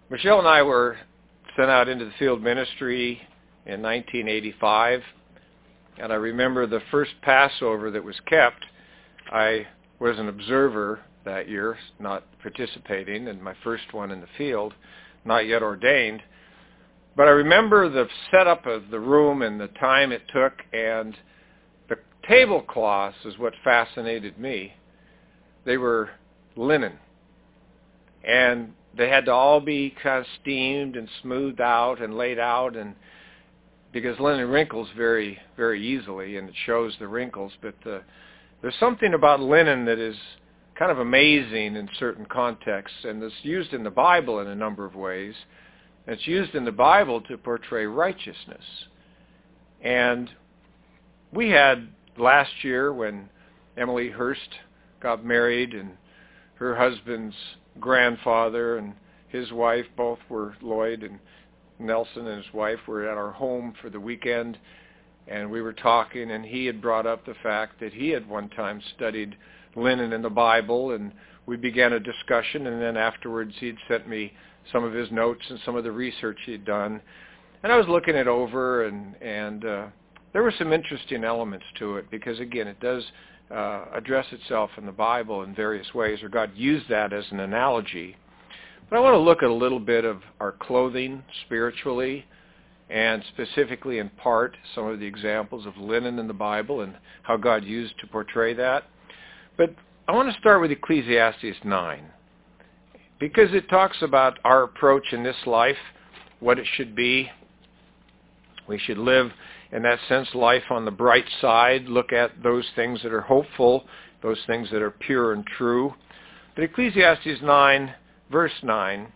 Michelle and I were sent out into the field ministry in 1985, and I remember the first Passover that was kept. I was an observer that year, not participating, and my first one in the field, not yet ordained. But I remember the setup of the room and the time it took, and the tablecloths is what fascinated me. They were linen, and they had to all be kind of steamed and smoothed out and laid out, and because linen wrinkles very, very easily, and it shows the wrinkles. But there's something about linen that is kind of amazing in certain contexts, and it's used in the Bible in a number of ways. It's used in the Bible to portray righteousness. And we had last year, when Emily Hurst got married, and her husband's grandfather and his wife, both were Lloyd, and Nelson and his wife were at our home for the weekend, and we were talking, and he had brought up the fact that he had one time studied linen in the Bible, and we began a discussion, and then afterwards he'd sent me some of his notes and some of the research he'd done, and I was looking it over, and there were some interesting elements to it, because again, it does address itself in the Bible in various ways, or God used that as an analogy. But I want to look at a little bit of our clothing spiritually, and specifically in part some of the examples of linen in the Bible and how God used to portray that. But I want to start with Ecclesiastes 9, because it talks about our approach in this life, what it should be. We should live, in that sense, life on the bright side, look at those things that are hopeful, those things that are pure and true. But Ecclesiastes 9, verse 9,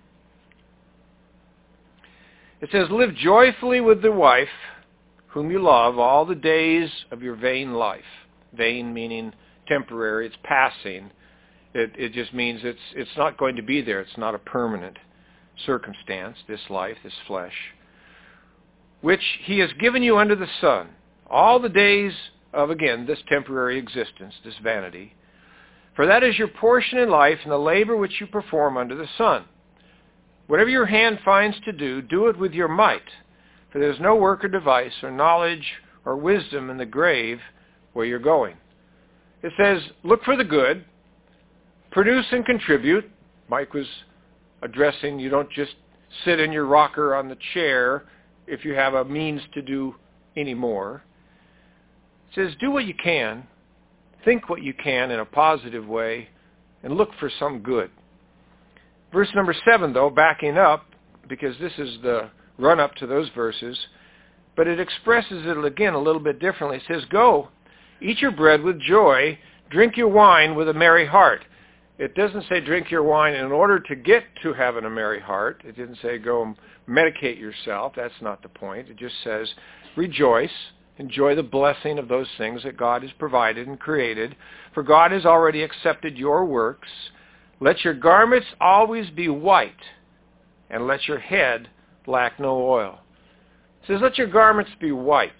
it says, "Live joyfully with the wife whom you love all the days of your vain life." Vain meaning temporary, it's passing. It just means it's not going to be there. It's not a permanent circumstance, this life, this flesh, "which he has given you under the sun, all the days of," again, this temporary existence, this vanity, "for that is your portion in life and the labor which you perform under the sun. Whatever your hand finds to do, do it with your might, for there is no work or device or knowledge or wisdom in the grave where you're going." It says, look for the good, produce and contribute. Mike was addressing, you don't just sit in your rocker on the chair if you have a means to do any more. It says, do what you can, think what you can in a positive way, and look for some good. Verse number 7, though, backing up, because this is the run-up to those verses, but it expresses it again a little bit differently. It says, "Go, eat your bread with joy, drink your wine with a merry heart." It doesn't say drink your wine in order to get to having a merry heart. It didn't say go and medicate yourself. That's not the point. It just says rejoice, enjoy the blessing of those things that God has provided and created. For God has already accepted your works. Let your garments always be white, and let your head lack no oil. It says let your garments be white.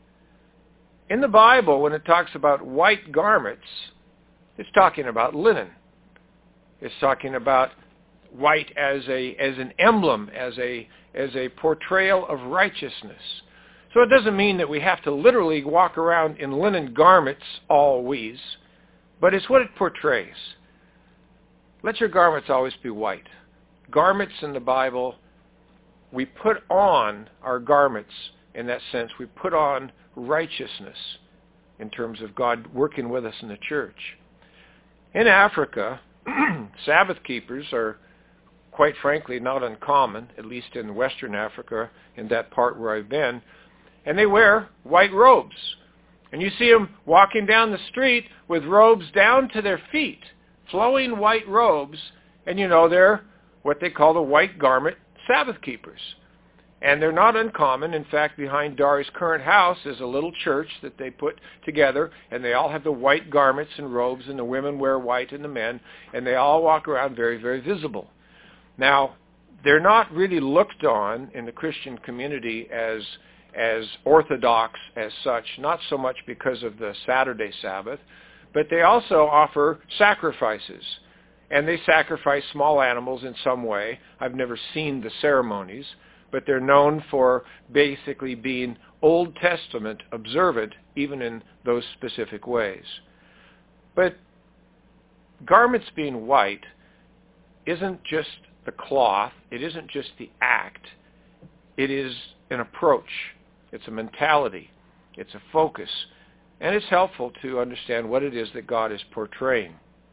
In the Bible, when it talks about white garments, it's talking about linen. It's talking about white as an emblem, as a portrayal of righteousness. So it doesn't mean that we have to literally walk around in linen garments always, but it's what it portrays. Let your garments always be white. Garments in the Bible, we put on our garments in that sense. We put on righteousness in terms of God working with us in the church. In Africa, Sabbath keepers are, quite frankly, not uncommon, at least in Western Africa, in that part where I've been, and they wear white robes. And you see them walking down the street with robes down to their feet, flowing white robes, and you know they're what they call the white garment Sabbath keepers. And they're not uncommon. In fact, behind Dari's current house is a little church that they put together, and they all have the white garments and robes, and the women wear white and the men, and they all walk around very, very visible. Now, they're not really looked on in the Christian community as orthodox as such, not so much because of the Saturday Sabbath, but they also offer sacrifices. and they sacrifice small animals in some way. I've never seen the ceremonies, but they're known for basically being Old Testament observant, even in those specific ways. But garments being white isn't just the cloth, it isn't just the act, it is an approach, it's a mentality, it's a focus, and it's helpful to understand what it is that God is portraying.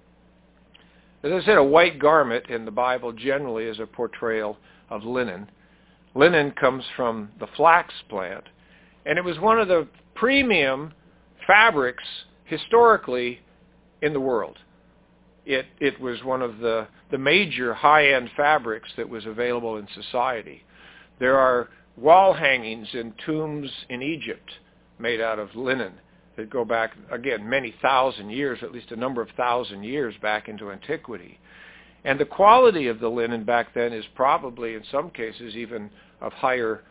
As I said, a white garment in the Bible generally is a portrayal of linen. Linen comes from the flax plant, and it was one of the premium fabrics historically in the world. It was one of the major high-end fabrics that was available in society. There are wall hangings in tombs in Egypt made out of linen that go back, again, many thousand years, at least a number of thousand years back into antiquity. And the quality of the linen back then is probably, in some cases, even of higher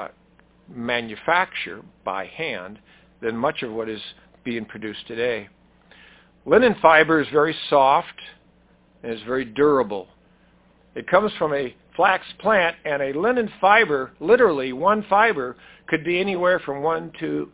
manufacture by hand than much of what is being produced today. Linen fiber is very soft and is very durable. It comes from a flax plant, and a linen fiber, literally one fiber, could be anywhere from 1 to,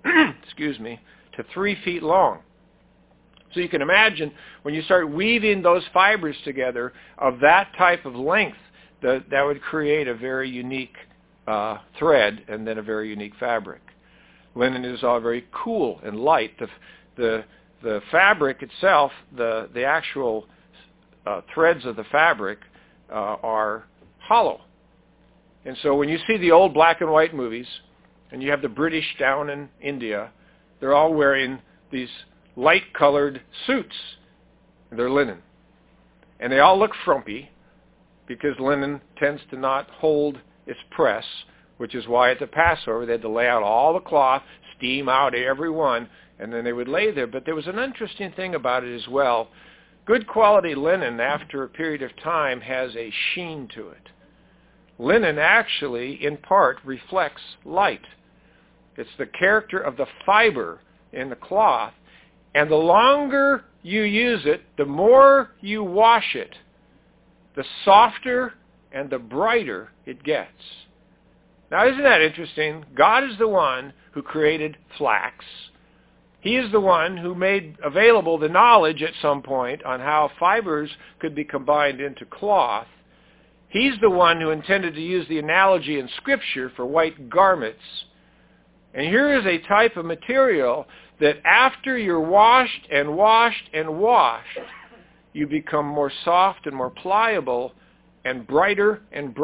to 3 feet long. So you can imagine when you start weaving those fibers together of that type of length, that would create a very unique thread and then a very unique fabric. Linen is all very cool and light. The fabric itself, the actual threads of the fabric are hollow. And so when you see the old black and white movies, and you have the British down in India, they're all wearing these light-colored suits. They're linen. And they all look frumpy because linen tends to not hold its press, which is why at the Passover they had to lay out all the cloth, steam out every one, and then they would lay there. But there was an interesting thing about it as well. Good quality linen, after a period of time, has a sheen to it. Linen actually, in part, reflects light. It's the character of the fiber in the cloth, and the longer you use it, the more you wash it, the softer and the brighter it gets. Now, isn't that interesting? God is the one who created flax. He is the one who made available the knowledge at some point on how fibers could be combined into cloth. He's the one who intended to use the analogy in Scripture for white garments. And here is a type of material that after you're washed and washed and washed, you become more soft and more pliable and brighter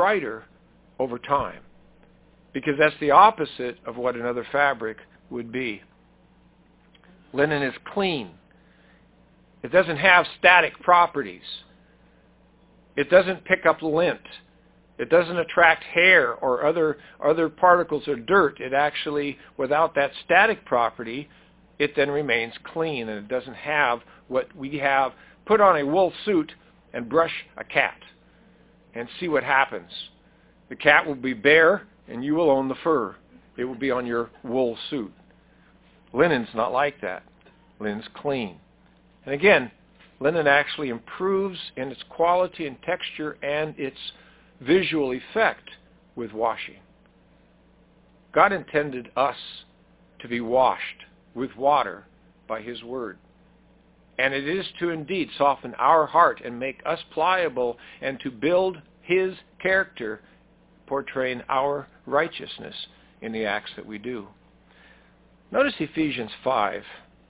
over time. Because that's the opposite of what another fabric would be. Linen is clean. It doesn't have static properties. It doesn't pick up lint. It doesn't attract hair or other particles of dirt. It actually, without that static property, it then remains clean, and it doesn't have what we have. Put on a wool suit and brush a cat and see what happens. The cat will be bare, and you will own the fur. It will be on your wool suit. Linen's not like that. Linen's clean. And again, linen actually improves in its quality and texture and its visual effect with washing. God intended us to be washed with water by His Word. And it is to indeed soften our heart and make us pliable and to build His character, portraying our righteousness in the acts that we do. Notice Ephesians 5.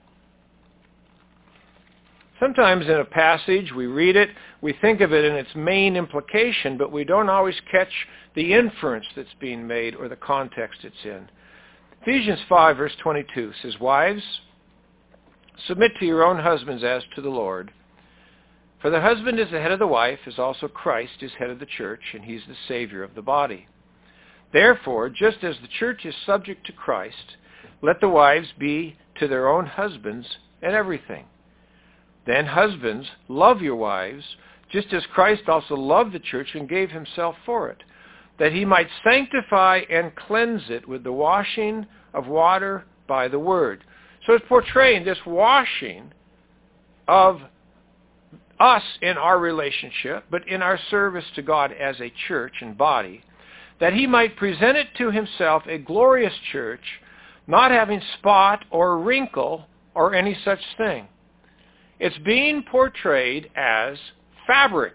Sometimes in a passage, we read it, we think of it in its main implication, but we don't always catch the inference that's being made or the context it's in. Ephesians 5, verse 22 says, "Wives, submit to your own husbands as to the Lord. For the husband is the head of the wife, as also Christ is head of the church, and He's the Savior of the body. Therefore, just as the church is subject to Christ, let the wives be to their own husbands in everything. Then husbands, love your wives, just as Christ also loved the church and gave Himself for it, that He might sanctify and cleanse it with the washing of water by the word." So it's portraying this washing of us in our relationship, but in our service to God as a church and body, that he might present it to himself a glorious church, not having spot or wrinkle or any such thing. It's being portrayed as fabric.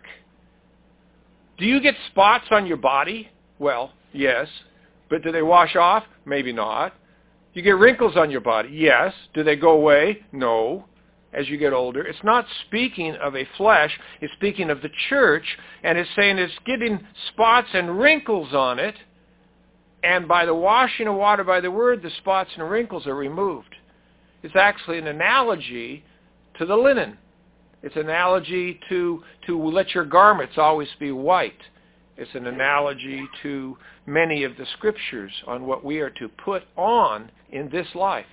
Do you get spots on your body? Well, yes. But do they wash off? Maybe not. You get wrinkles on your body? Yes. Do they go away? No. As you get older. It's not speaking of a flesh. It's speaking of the church, and it's saying it's getting spots and wrinkles on it, and by the washing of water by the word, the spots and wrinkles are removed. It's actually an analogy to the linen. It's an analogy to let your garments always be white. It's an analogy to many of the scriptures on what we are to put on in this life.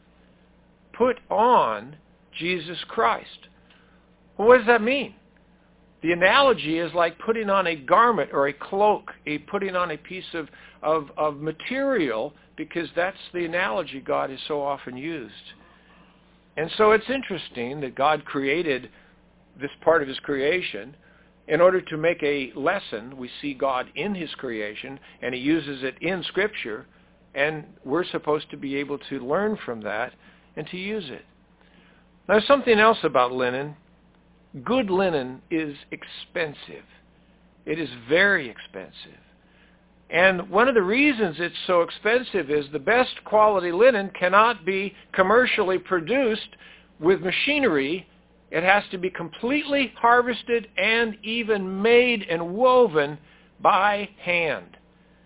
Put on Jesus Christ. Well, what does that mean? The analogy is like putting on a garment or a cloak, putting on a piece of material, because that's the analogy God has so often used. And so it's interesting that God created this part of his creation in order to make a lesson. We see God in his creation, and he uses it in Scripture, and we're supposed to be able to learn from that and to use it. Now, something else about linen. Good linen is expensive. It is very expensive. And one of the reasons it's so expensive is the best quality linen cannot be commercially produced with machinery. It has to be completely harvested and even made and woven by hand.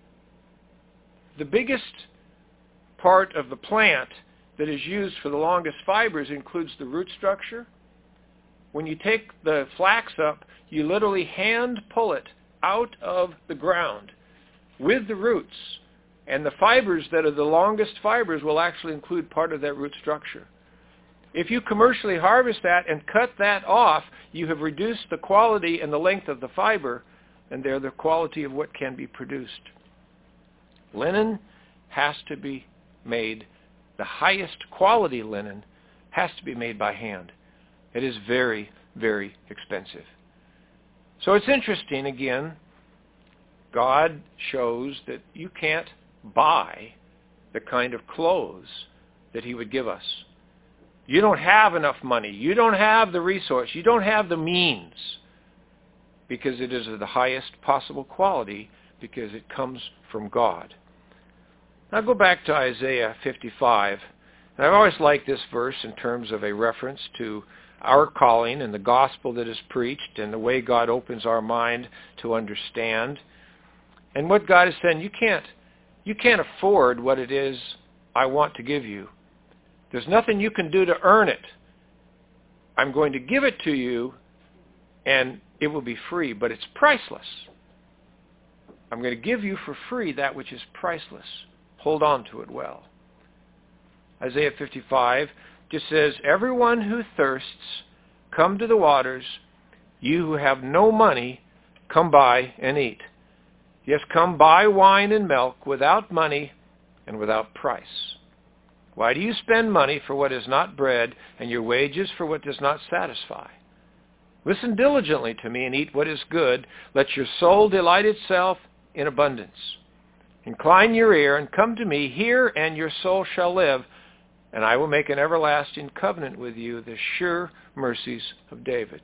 The biggest part of the plant that is used for the longest fibers includes the root structure. When you take the flax up, you literally hand pull it out of the ground with the roots. And the fibers that are the longest fibers will actually include part of that root structure. If you commercially harvest that and cut that off, you have reduced the quality and the length of the fiber, and they're the quality of what can be produced. Linen has to be made. The highest quality linen has to be made by hand. It is very, very expensive. So it's interesting, again, God shows that you can't buy the kind of clothes that he would give us. You don't have enough money. You don't have the resource. You don't have the means, because it is of the highest possible quality, because it comes from God. Now go back to Isaiah 55. And I've always liked this verse in terms of a reference to our calling and the gospel that is preached and the way God opens our mind to understand. And what God is saying, you can't afford what it is I want to give you. There's nothing you can do to earn it. I'm going to give it to you, and it will be free, but it's priceless. I'm going to give you for free that which is priceless. Hold on to it well. Isaiah 55 just says, everyone who thirsts, come to the waters. You who have no money, come buy and eat. Yes, come buy wine and milk without money and without price. Why do you spend money for what is not bread, and your wages for what does not satisfy? Listen diligently to me and eat what is good. Let your soul delight itself in abundance. Incline your ear and come to me. Hear, and your soul shall live, and I will make an everlasting covenant with you, the sure mercies of David.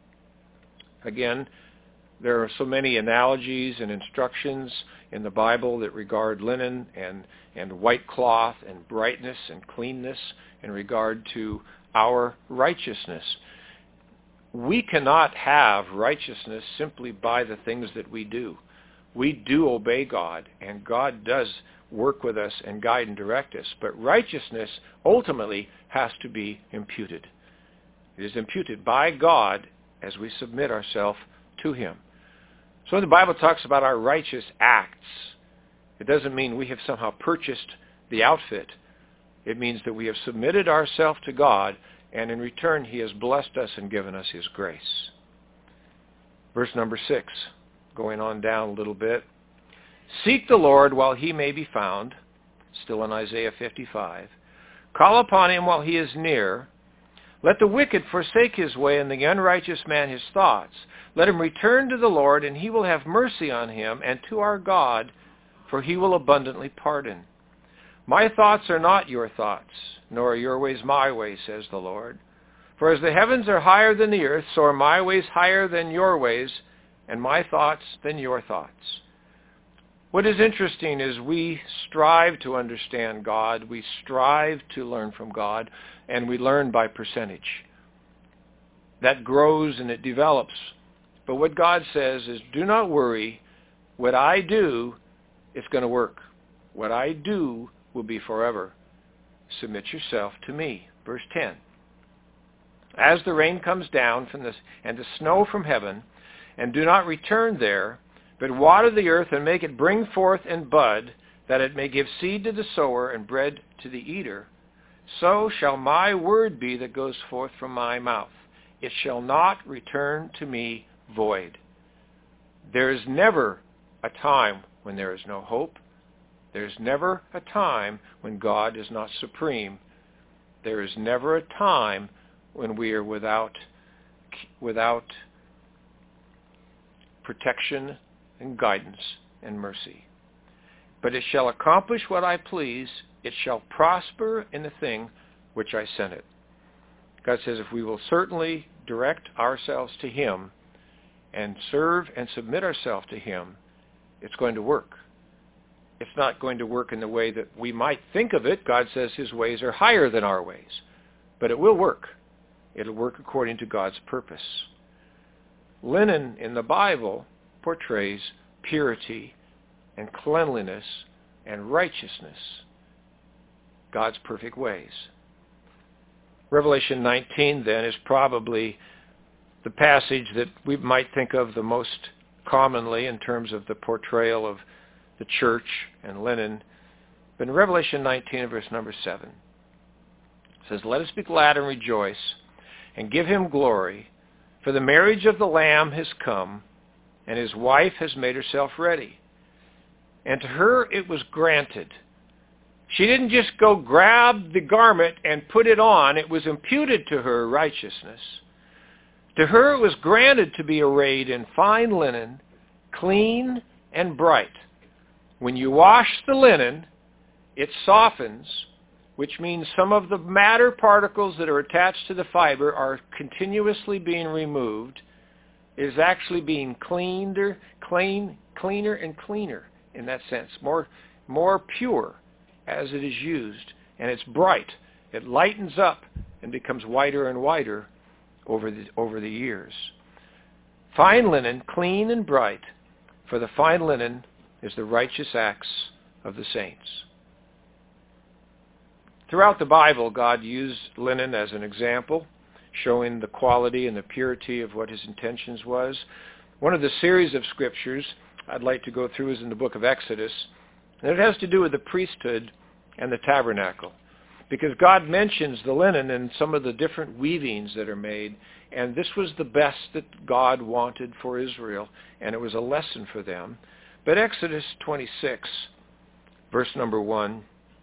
Again, there are so many analogies and instructions in the Bible that regard linen and white cloth and brightness and cleanness in regard to our righteousness. We cannot have righteousness simply by the things that we do. We do obey God, and God does work with us and guide and direct us. But righteousness ultimately has to be imputed. It is imputed by God as we submit ourselves to him. So when the Bible talks about our righteous acts, it doesn't mean we have somehow purchased the outfit. It means that we have submitted ourselves to God, and in return he has blessed us and given us his grace. Verse number 6, going on down a little bit. Seek the Lord while he may be found, still in Isaiah 55. Call upon him while he is near. Let the wicked forsake his way, and the unrighteous man his thoughts. Let him return to the Lord, and he will have mercy on him, and to our God, for he will abundantly pardon. My thoughts are not your thoughts, nor are your ways my ways, says the Lord. For as the heavens are higher than the earth, so are my ways higher than your ways, and my thoughts than your thoughts. What is interesting is we strive to understand God, we strive to learn from God, and we learn by percentage. That grows and it develops. But what God says is, do not worry. What I do is going to work. What I do will be forever. Submit yourself to me. Verse 10. As the rain comes down and the snow from heaven, and do not return there, but water the earth and make it bring forth and bud, that it may give seed to the sower and bread to the eater, so shall my word be that goes forth from my mouth. It shall not return to me void. There is never a time when there is no hope. There is never a time when God is not supreme. There is never a time when we are without protection and guidance and mercy. But it shall accomplish what I please. It shall prosper in the thing which I sent it. God says if we will certainly direct ourselves to him and serve and submit ourselves to him, it's going to work. It's not going to work in the way that we might think of it. God says his ways are higher than our ways. But it will work. It'll work according to God's purpose. Linen in the Bible portrays purity and cleanliness and righteousness, God's perfect ways. Revelation 19, then, is probably the passage that we might think of the most commonly in terms of the portrayal of the church and linen. But in Revelation 19, verse number 7, it says, "Let us be glad and rejoice, and give him glory, for the marriage of the Lamb has come, and his wife has made herself ready. And to her it was granted." She didn't just go grab the garment and put it on. It was imputed to her righteousness. To her it was granted to be arrayed in fine linen, clean and bright. When you wash the linen, it softens, which means some of the matter particles that are attached to the fiber are continuously being removed. It is actually being cleaner and cleaner in that sense, more pure as it is used, and it's bright. It lightens up and becomes whiter and whiter over the years. Fine linen, clean and bright, for the fine linen is the righteous acts of the saints. Throughout the Bible, God used linen as an example, showing the quality and the purity of what his intentions was. One of the series of scriptures I'd like to go through is in the book of Exodus, and it has to do with the priesthood and the tabernacle, because God mentions the linen and some of the different weavings that are made, and this was the best that God wanted for Israel, and it was a lesson for them. But Exodus 26, verse number 1,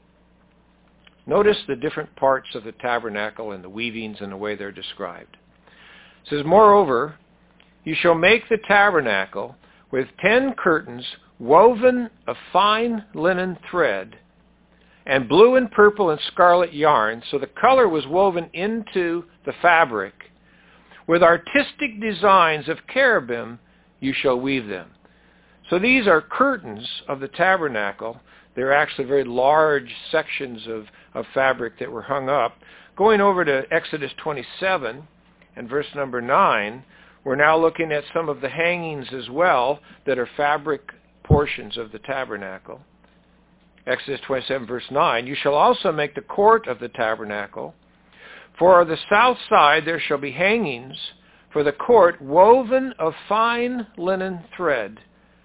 notice the different parts of the tabernacle and the weavings and the way they're described. It says, "Moreover, you shall make the tabernacle with 10 curtains woven of fine linen thread, and blue and purple and scarlet yarn." So the color was woven into the fabric. "With artistic designs of cherubim you shall weave them." So these are curtains of the tabernacle. They're actually very large sections of fabric that were hung up. Going over to Exodus 27 and verse number 9, we're now looking at some of the hangings as well that are fabric portions of the tabernacle. Exodus 27 verse 9, "You shall also make the court of the tabernacle. For the south side there shall be hangings for the court woven of fine linen thread,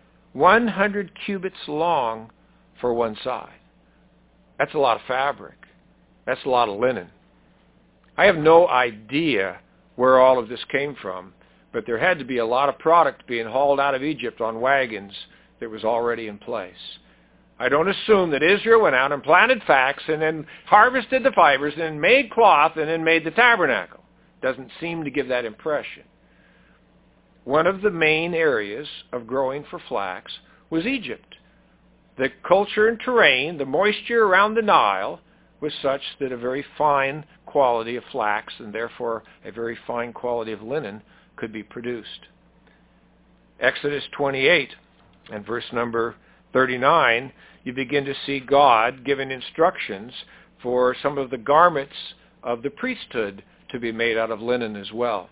100 cubits long for one side." That's a lot of fabric. That's a lot of linen. I have no idea where all of this came from, but there had to be a lot of product being hauled out of Egypt on wagons that was already in place. I don't assume that Israel went out and planted flax and then harvested the fibers and then made cloth and then made the tabernacle. Doesn't seem to give that impression. One of the main areas of growing for flax was Egypt. The culture and terrain, the moisture around the Nile, was such that a very fine quality of flax and therefore a very fine quality of linen could be produced. Exodus 28 and verse number 39, you begin to see God giving instructions for some of the garments of the priesthood to be made out of linen as well.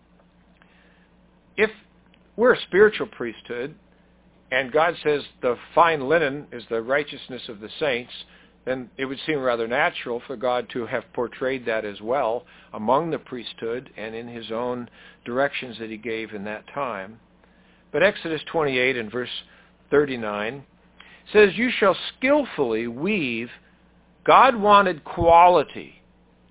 If we're a spiritual priesthood, and God says the fine linen is the righteousness of the saints, then it would seem rather natural for God to have portrayed that as well among the priesthood and in his own directions that he gave in that time. But Exodus 28 and verse 39 says, you shall skillfully weave. God wanted quality.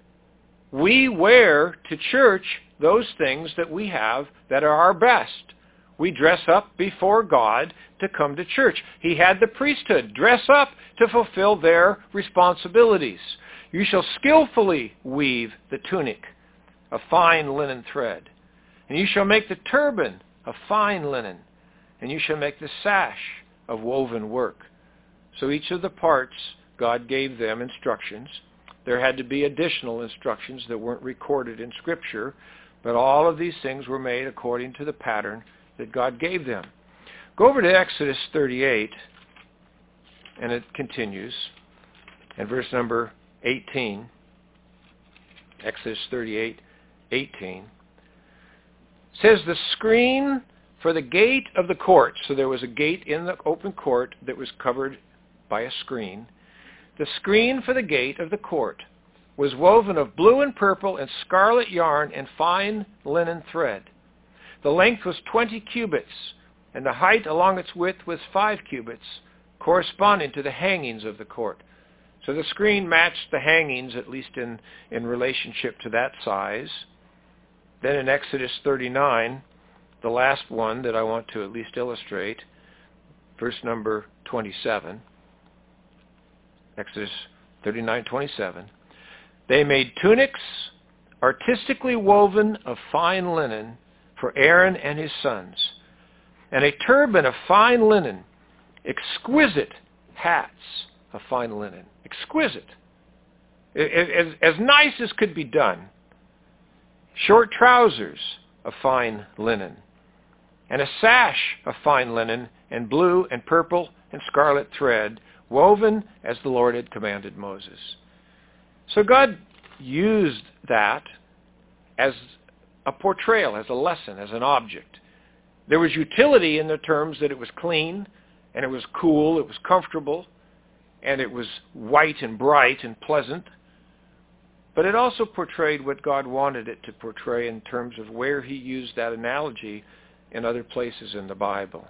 We wear to church those things that we have that are our best. We dress up before God to come to church. He had the priesthood dress up to fulfill their responsibilities. You shall skillfully weave the tunic of fine linen thread. And you shall make the turban of fine linen. And you shall make the sash of woven work. So each of the parts, God gave them instructions. There had to be additional instructions that weren't recorded in Scripture, but all of these things were made according to the pattern that God gave them. Go over to Exodus 38, and it continues, in verse number 18. Exodus 38, 18. Says the screen for the gate of the court. So there was a gate in the open court that was covered by a screen. The screen for the gate of the court was woven of blue and purple and scarlet yarn and fine linen thread. The length was 20 cubits, and the height along its width was 5 cubits, corresponding to the hangings of the court. So the screen matched the hangings, at least in relationship to that size. Then in Exodus 39, the last one that I want to at least illustrate, verse number 27, Exodus 39:27. They made tunics artistically woven of fine linen for Aaron and his sons, and a turban of fine linen, exquisite hats of fine linen. Exquisite. As nice as could be done. Short trousers of fine linen, and a sash of fine linen and blue and purple and scarlet thread, woven as the Lord had commanded Moses. So God used that as a portrayal, as a lesson, as an object. There was utility in the terms that it was clean, and it was cool, it was comfortable, and it was white and bright and pleasant. But it also portrayed what God wanted it to portray in terms of where he used that analogy in other places in the Bible.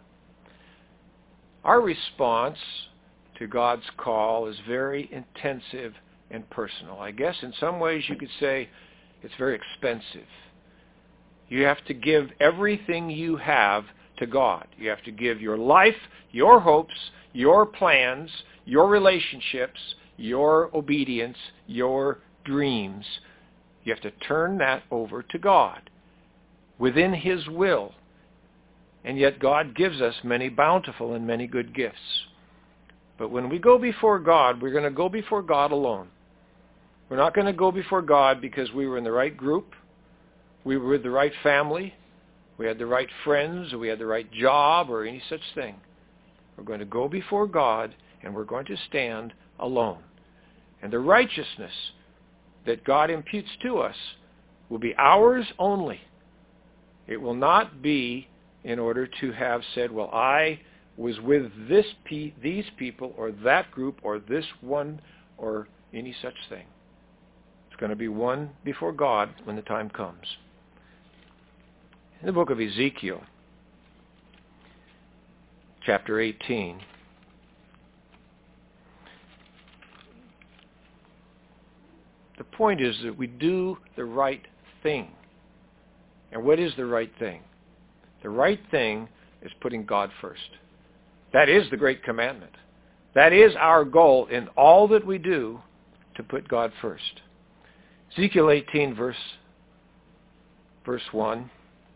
Our response to God's call is very intensive and personal. I guess in some ways you could say it's very expensive. You have to give everything you have to God. You have to give your life, your hopes, your plans, your relationships, your obedience, your dreams. You have to turn that over to God within his will. And yet God gives us many bountiful and many good gifts. But when we go before God, we're going to go before God alone. We're not going to go before God because we were in the right group, we were with the right family, we had the right friends, or we had the right job, or any such thing. We're going to go before God, and we're going to stand alone. And the righteousness that God imputes to us will be ours only. It will not be in order to have said, well, I was with these people or that group or this one or any such thing. It's going to be one before God when the time comes. In the book of Ezekiel, chapter 18, the point is that we do the right thing. And what is the right thing? The right thing is putting God first. That is the great commandment. That is our goal in all that we do, to put God first. Ezekiel 18, verse 1.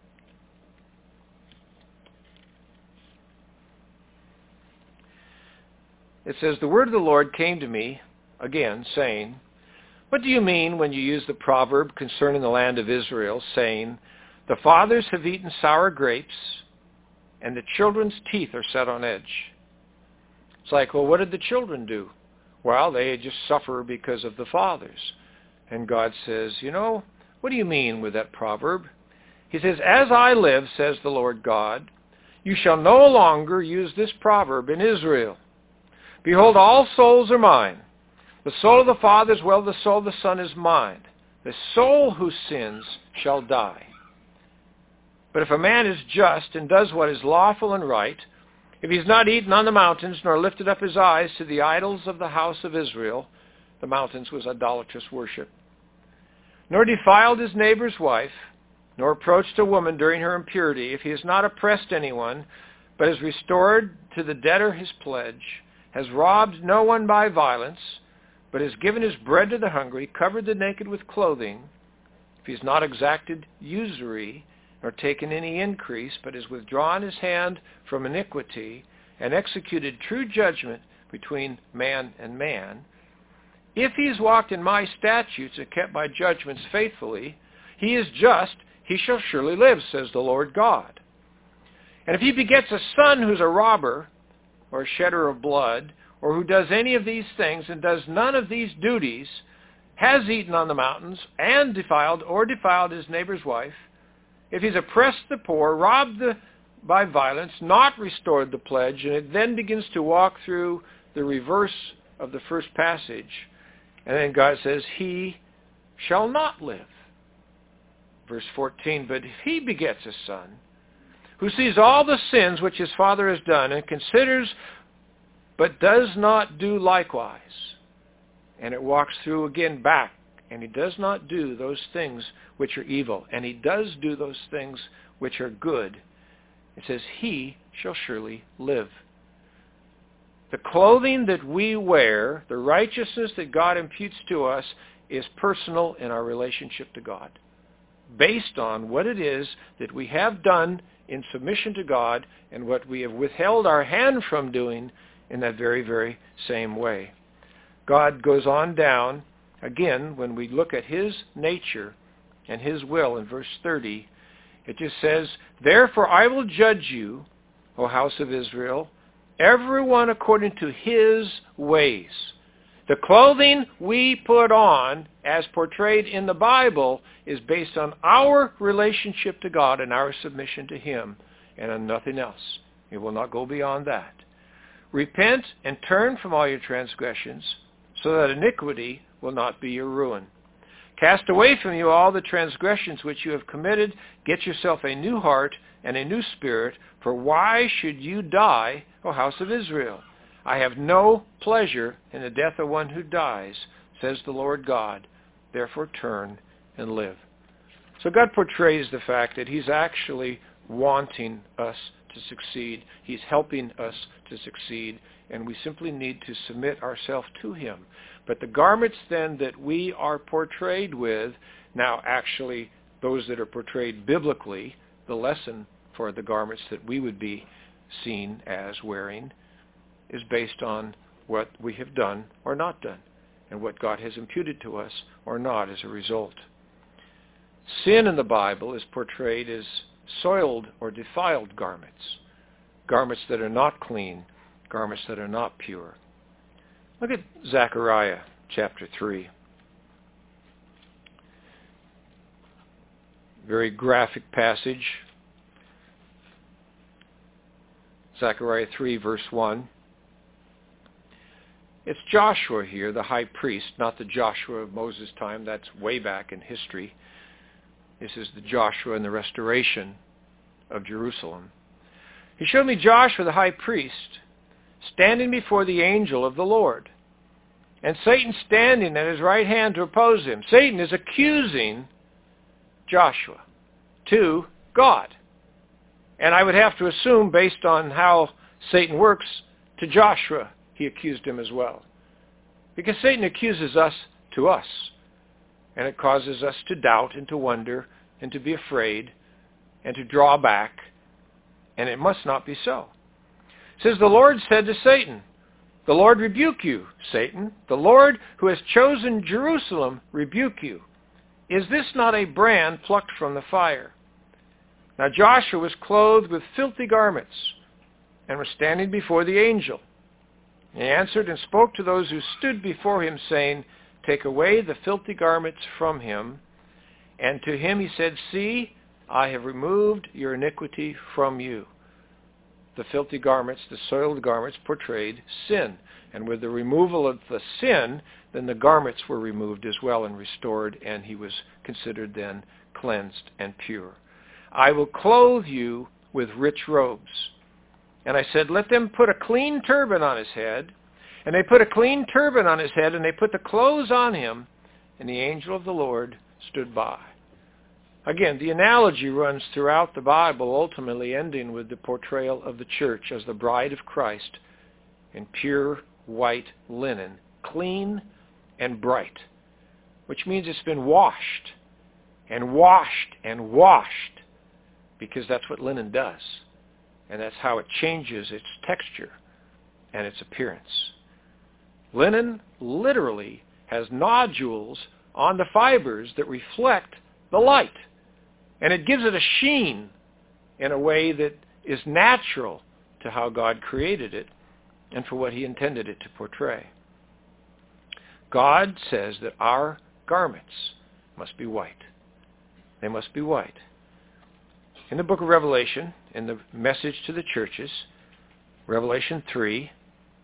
It says, "The word of the Lord came to me again, saying, what do you mean when you use the proverb concerning the land of Israel, saying, the fathers have eaten sour grapes, and the children's teeth are set on edge?" It's like, well, what did the children do? Well, they just suffer because of the fathers. And God says, what do you mean with that proverb? He says, "As I live, says the Lord God, you shall no longer use this proverb in Israel. Behold, all souls are mine. The soul of the Father as well as the soul of the Son is mine. The soul who sins shall die. But if a man is just and does what is lawful and right, if he has not eaten on the mountains, nor lifted up his eyes to the idols of the house of Israel," the mountains was idolatrous worship, "nor defiled his neighbor's wife, nor approached a woman during her impurity, if he has not oppressed anyone, but has restored to the debtor his pledge, has robbed no one by violence, but has given his bread to the hungry, covered the naked with clothing, if he has not exacted usury, nor taken any increase, but has withdrawn his hand from iniquity, and executed true judgment between man and man, if he has walked in my statutes and kept my judgments faithfully, he is just, he shall surely live, says the Lord God. And if he begets a son who's a robber, or a shedder of blood, or who does any of these things and does none of these duties, has eaten on the mountains, and defiled his neighbor's wife, if he's oppressed the poor, robbed by violence, not restored the pledge," and it then begins to walk through the reverse of the first passage, and then God says, "he shall not live." Verse 14, "But if he begets a son, who sees all the sins which his father has done, and considers but does not do likewise," and it walks through again back, "and he does not do those things which are evil, and he does do those things which are good," it says, "he shall surely live." The clothing that we wear, the righteousness that God imputes to us, is personal in our relationship to God, based on what it is that we have done in submission to God and what we have withheld our hand from doing in that very, very same way. God goes on down, again, when we look at his nature and his will in verse 30, it just says, "Therefore I will judge you, O house of Israel, everyone according to his ways." The clothing we put on, as portrayed in the Bible, is based on our relationship to God and our submission to him, and on nothing else. It will not go beyond that. "Repent and turn from all your transgressions, so that iniquity will not be your ruin. Cast away from you all the transgressions which you have committed. Get yourself a new heart and a new spirit, for why should you die, O house of Israel? I have no pleasure in the death of one who dies, says the Lord God. Therefore turn and live." So God portrays the fact that he's actually wanting us to succeed. He's helping us to succeed, and we simply need to submit ourselves to him. But the garments then that we are portrayed with, now actually those that are portrayed biblically, the lesson for the garments that we would be seen as wearing, is based on what we have done or not done, and what God has imputed to us or not as a result. Sin in the Bible is portrayed as soiled or defiled garments, garments that are not clean, garments that are not pure. Look at Zechariah chapter 3. Very graphic passage. Zechariah 3 verse 1. It's Joshua here, the high priest, not the Joshua of Moses' time. That's way back in history. This is the Joshua in the restoration of Jerusalem. "He showed me Joshua the high priest, standing before the angel of the Lord, and Satan standing at his right hand to oppose him." Satan is accusing Joshua to God. And I would have to assume, based on how Satan works, to Joshua he accused him as well. Because Satan accuses us to us, and it causes us to doubt and to wonder and to be afraid and to draw back, and it must not be so. It says, the Lord said to Satan, the Lord rebuke you, Satan. The Lord who has chosen Jerusalem rebuke you. Is this not a brand plucked from the fire? Now Joshua was clothed with filthy garments and was standing before the angel. He answered and spoke to those who stood before him, saying, take away the filthy garments from him. And to him he said, see, I have removed your iniquity from you. The filthy garments, the soiled garments, portrayed sin. And with the removal of the sin, then the garments were removed as well and restored, and he was considered then cleansed and pure. I will clothe you with rich robes. And I said, let them put a clean turban on his head. And they put a clean turban on his head, and they put the clothes on him, and the angel of the Lord stood by. Again, the analogy runs throughout the Bible, ultimately ending with the portrayal of the church as the bride of Christ in pure white linen, clean and bright, which means it's been washed and washed and washed, because that's what linen does, and that's how it changes its texture and its appearance. Linen literally has nodules on the fibers that reflect the light. And it gives it a sheen in a way that is natural to how God created it and for what he intended it to portray. God says that our garments must be white. They must be white. In the book of Revelation, in the message to the churches, Revelation 3,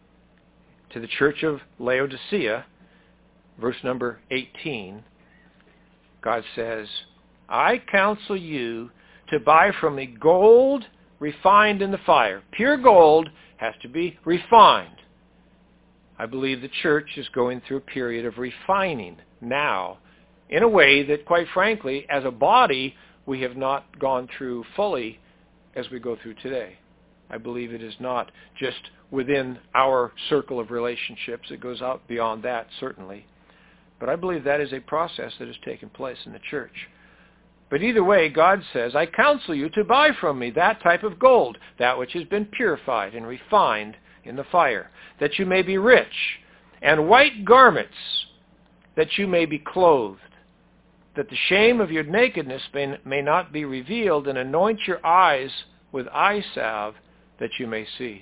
to the church of Laodicea, verse number 18, God says, I counsel you to buy from me gold refined in the fire. Pure gold has to be refined. I believe the church is going through a period of refining now in a way that, quite frankly, as a body, we have not gone through fully as we go through today. I believe it is not just within our circle of relationships. It goes out beyond that, certainly. But I believe that is a process that has taken place in the church. But either way, God says, I counsel you to buy from me that type of gold, that which has been purified and refined in the fire, that you may be rich, and white garments, that you may be clothed, that the shame of your nakedness may not be revealed, and anoint your eyes with eye salve, that you may see.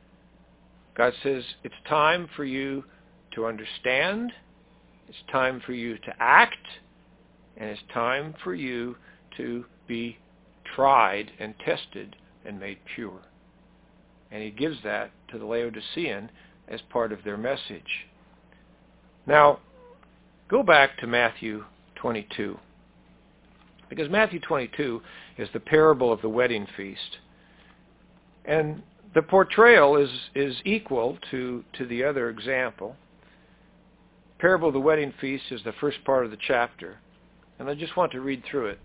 God says, it's time for you to understand, it's time for you to act, and it's time for you to be tried and tested and made pure. And he gives that to the Laodicean as part of their message. Now, go back to Matthew 22. Because Matthew 22 is the parable of the wedding feast. And the portrayal is equal to the other example. Parable of the wedding feast is the first part of the chapter. And I just want to read through it.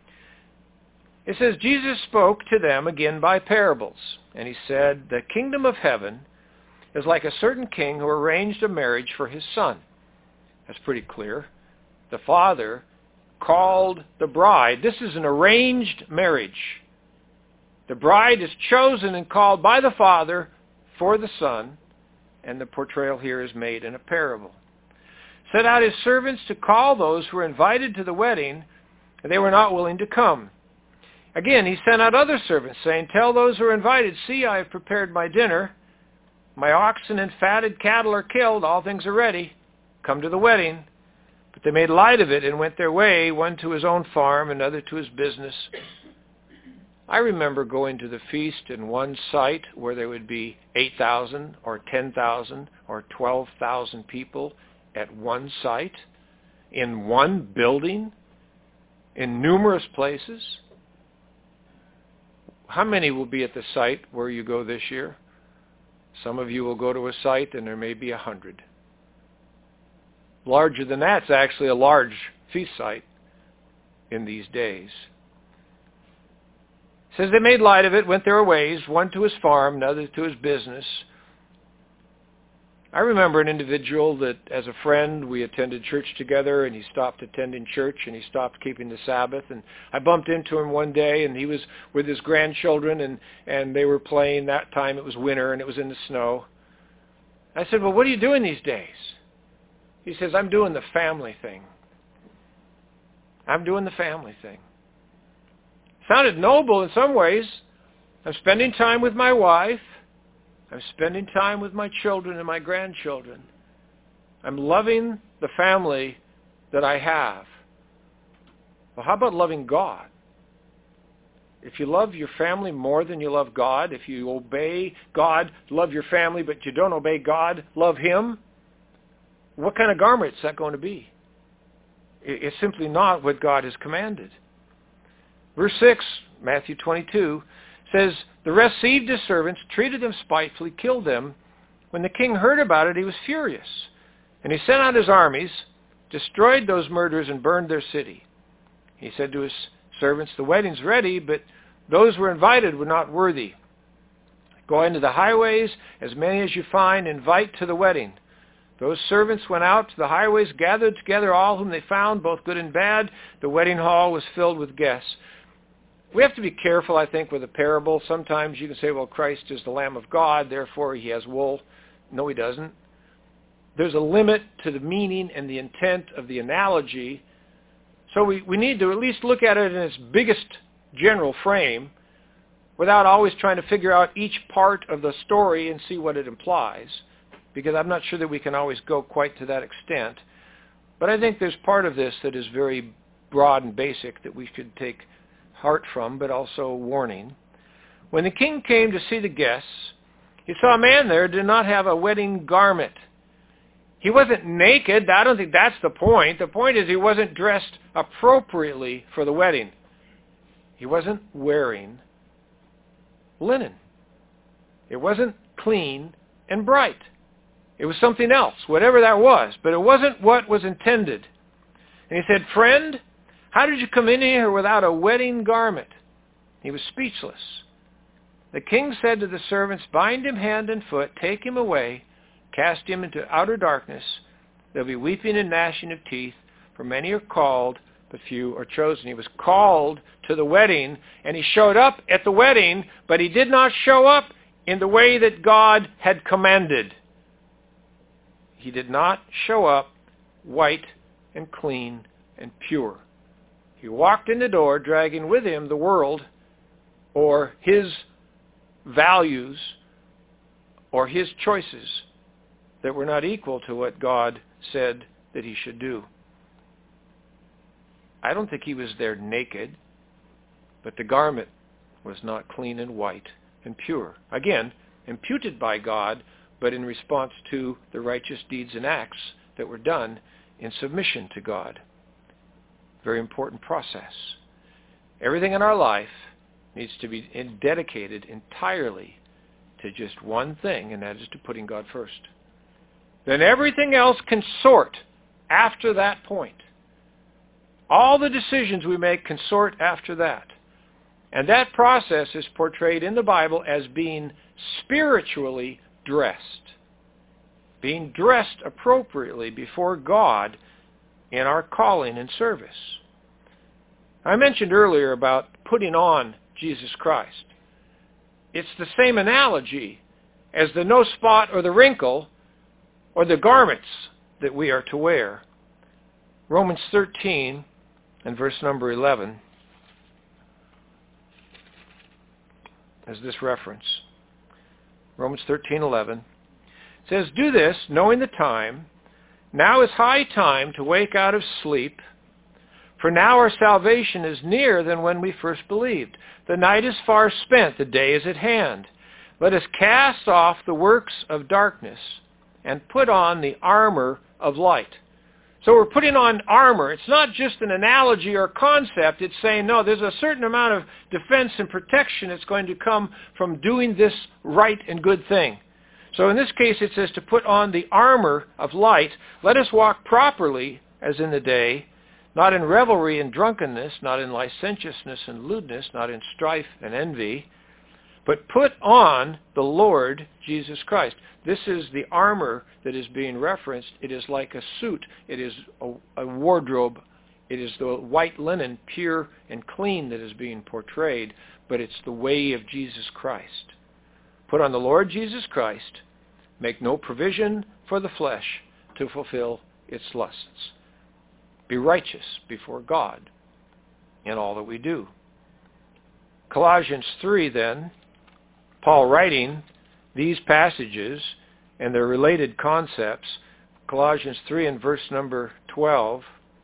It says, Jesus spoke to them again by parables. And he said, the kingdom of heaven is like a certain king who arranged a marriage for his son. That's pretty clear. The father called the bride. This is an arranged marriage. The bride is chosen and called by the father for the son, and the portrayal here is made in a parable. Sent out his servants to call those who were invited to the wedding, and they were not willing to come. Again, he sent out other servants, saying, tell those who are invited, see, I have prepared my dinner. My oxen and fatted cattle are killed. All things are ready. Come to the wedding. But they made light of it and went their way, one to his own farm, another to his business. I remember going to the feast in one site where there would be 8,000 or 10,000 or 12,000 people at one site, in one building, in numerous places. How many will be at the site where you go this year? Some of you will go to a site and there may be 100. Larger than that's actually a large feast site in these days. It says they made light of it, went their ways, one to his farm, another to his business. I remember an individual that, as a friend, we attended church together, and he stopped attending church, and he stopped keeping the Sabbath. And I bumped into him one day, and he was with his grandchildren, and they were playing. That time it was winter, and it was in the snow. I said, well, what are you doing these days? He says, I'm doing the family thing. I'm doing the family thing. Sounded noble in some ways. I'm spending time with my wife. I'm spending time with my children and my grandchildren. I'm loving the family that I have. Well, how about loving God? If you love your family more than you love God, if you obey God, love your family, but you don't obey God, love Him, what kind of garment is that going to be? It's simply not what God has commanded. Verse 6, Matthew 22, says, the rest seized his servants, treated them spitefully, killed them. When the king heard about it, he was furious. And he sent out his armies, destroyed those murderers, and burned their city. He said to his servants, the wedding's ready, but those who were invited were not worthy. Go into the highways, as many as you find, invite to the wedding. Those servants went out to the highways, gathered together all whom they found, both good and bad. The wedding hall was filled with guests. We have to be careful, I think, with a parable. Sometimes you can say, well, Christ is the Lamb of God, therefore he has wool. No, he doesn't. There's a limit to the meaning and the intent of the analogy. So we need to at least look at it in its biggest general frame without always trying to figure out each part of the story and see what it implies, because I'm not sure that we can always go quite to that extent. But I think there's part of this that is very broad and basic that we should take heart from, but also warning. When the king came to see the guests, he saw a man there who did not have a wedding garment. He wasn't naked. I don't think that's the point. The point is he wasn't dressed appropriately for the wedding. He wasn't wearing linen. It wasn't clean and bright. It was something else, whatever that was, but it wasn't what was intended. And he said, friend, how did you come in here without a wedding garment? He was speechless. The king said to the servants, bind him hand and foot, take him away, cast him into outer darkness. There'll be weeping and gnashing of teeth, for many are called, but few are chosen. He was called to the wedding, and he showed up at the wedding, but he did not show up in the way that God had commanded. He did not show up white and clean and pure. He walked in the door dragging with him the world or his values or his choices that were not equal to what God said that he should do. I don't think he was there naked, but the garment was not clean and white and pure. Again, imputed by God, but in response to the righteous deeds and acts that were done in submission to God. Very important process. Everything in our life needs to be dedicated entirely to just one thing, and that is to putting God first. Then everything else can sort after that point. All the decisions we make can sort after that. And that process is portrayed in the Bible as being spiritually dressed. Being dressed appropriately before God in our calling and service. I mentioned earlier about putting on Jesus Christ. It's the same analogy as the no spot or the wrinkle or the garments that we are to wear. Romans 13 and verse number 11 is this reference. Romans 13:11 says, do this, knowing the time. Now is high time to wake out of sleep, for now our salvation is nearer than when we first believed. The night is far spent, the day is at hand. Let us cast off the works of darkness and put on the armor of light. So we're putting on armor. It's not just an analogy or concept. It's saying, no, there's a certain amount of defense and protection that's going to come from doing this right and good thing. So in this case, it says to put on the armor of light. Let us walk properly as in the day, not in revelry and drunkenness, not in licentiousness and lewdness, not in strife and envy, But put on the Lord Jesus Christ. This is the armor that is being referenced. It is like a suit. It is a wardrobe. It is the white linen, pure and clean, that is being portrayed, but it's the way of Jesus Christ. Put on the Lord Jesus Christ. Make no provision for the flesh to fulfill its lusts. Be righteous before God in all that we do. Colossians 3, then, Paul writing these passages and their related concepts, Colossians 3 and verse number 12,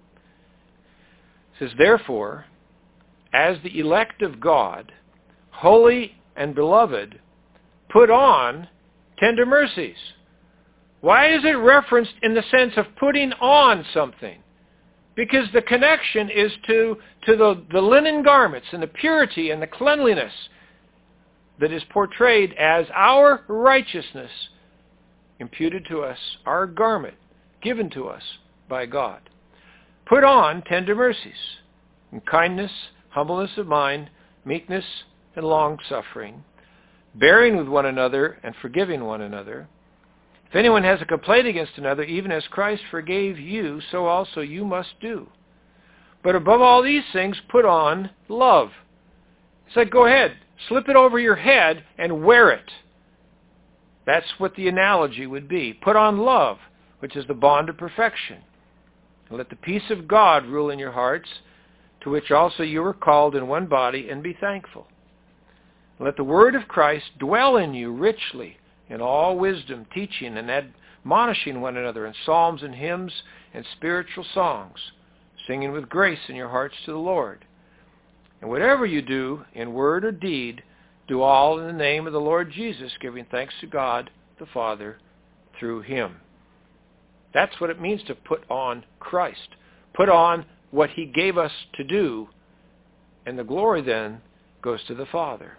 says, "Therefore, as the elect of God, holy and beloved, put on tender mercies." Why is it referenced in the sense of putting on something? Because the connection is to the linen garments and the purity and the cleanliness that is portrayed as our righteousness imputed to us, our garment given to us by God. Put on tender mercies, and kindness, humbleness of mind, meekness, and long-suffering, bearing with one another and forgiving one another. If anyone has a complaint against another, even as Christ forgave you, so also you must do. But above all these things, put on love. It's like, go ahead, slip it over your head and wear it. That's what the analogy would be. Put on love, which is the bond of perfection. And let the peace of God rule in your hearts, to which also you were called in one body, and be thankful. And let the word of Christ dwell in you richly, in all wisdom, teaching and admonishing one another in psalms and hymns and spiritual songs, singing with grace in your hearts to the Lord. And whatever you do, in word or deed, do all in the name of the Lord Jesus, giving thanks to God the Father through him. That's what it means to put on Christ. Put on what he gave us to do, and the glory then goes to the Father.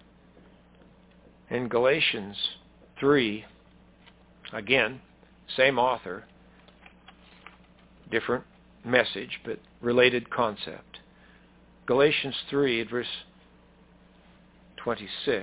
In Galatians 3, again, same author, different message, but related concept. Galatians 3, verse 26.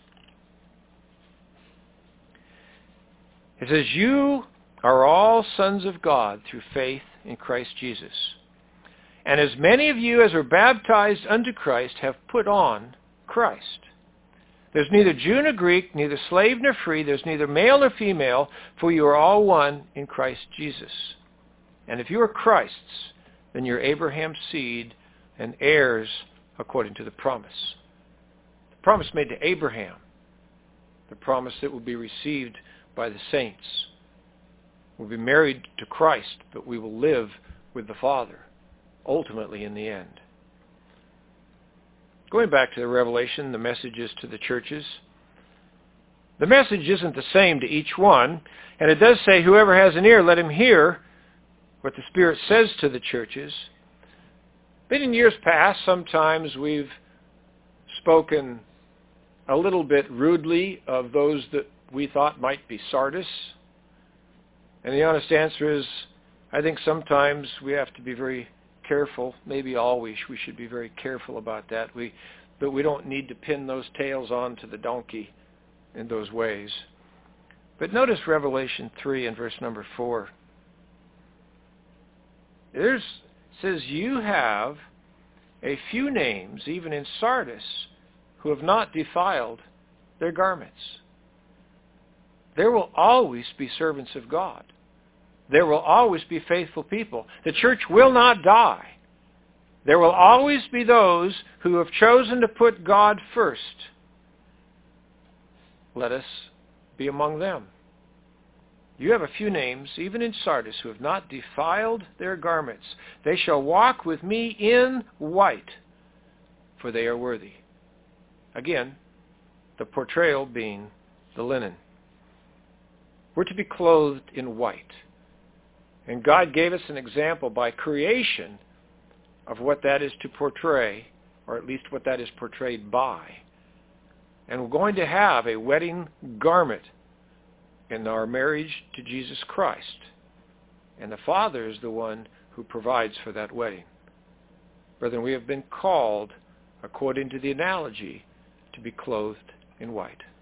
It says, "You are all sons of God through faith in Christ Jesus. And as many of you as are baptized unto Christ have put on Christ. There's neither Jew nor Greek, neither slave nor free, there's neither male nor female, for you are all one in Christ Jesus. And if you are Christ's, then you're Abraham's seed and heirs according to the promise." The promise made to Abraham, the promise that will be received by the saints. We'll be married to Christ, but we will live with the Father, ultimately in the end. Going back to the Revelation, the messages to the churches. The message isn't the same to each one, and it does say, "Whoever has an ear, let him hear what the Spirit says to the churches." But in years past, sometimes we've spoken a little bit rudely of those that we thought might be Sardis. And the honest answer is, I think sometimes we have to be very careful, maybe always we should be very careful about that. But we don't need to pin those tails onto the donkey in those ways. But notice Revelation 3 and verse number 4. It says, "You have a few names, even in Sardis, who have not defiled their garments." There will always be servants of God. There will always be faithful people. The church will not die. There will always be those who have chosen to put God first. Let us be among them. "You have a few names, even in Sardis, who have not defiled their garments. They shall walk with me in white, for they are worthy." Again, the portrayal being the linen. We're to be clothed in white. And God gave us an example by creation of what that is to portray, or at least what that is portrayed by. And we're going to have a wedding garment in our marriage to Jesus Christ. And the Father is the one who provides for that wedding. Brethren, we have been called, according to the analogy, to be clothed in white.